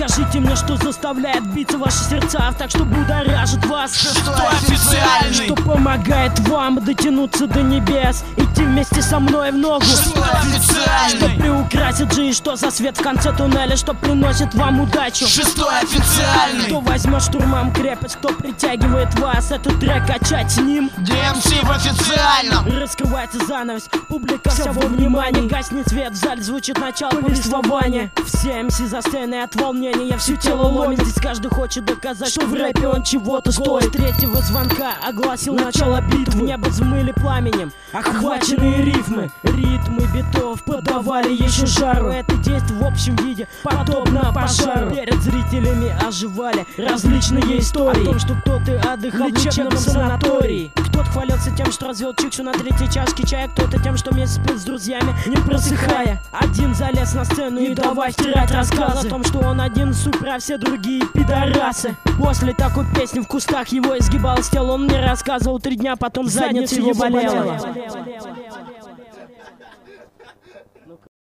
Скажите мне, что заставляет биться ваши сердца, так что будоражит вас. Шестой официальный. Что помогает вам дотянуться до небес, идти вместе со мной в ногу. Шестой официальный. Что приукрасит жизнь, что за свет в конце туннеля, что приносит вам удачу. Шестой официальный. Кто возьмет штурмом крепость, кто притягивает вас, этот трек качать с ним. DMC в официальном. Раскрывается занавес, публика вся во внимании. Гаснет свет, в зале звучит начало повествования. Все МС за сценой от волнения, все тело ломит. Здесь каждый хочет доказать, что в рэпе он чего-то стоит. Третьего звонка огласил начало битвы. Небо взмыли пламенем, охваченные рифмы. Ритмы битов подавали еще жару. Это действие в общем виде подобно пожару. Перед зрителями оживали различные истории о том, что кто-то отдыхал в лечебном санатории. Кто-то хвалился тем, что развел чиксу на третьей чашке чая. Кто-то тем, что вместе спил с друзьями, не просыхая. Один залез на сцену и давай втирать рассказ о том, что он один супер, а все другие пидорасы. После такой песни в кустах его изгибалось тело. Он мне рассказывал 3 дня, потом задница его болела.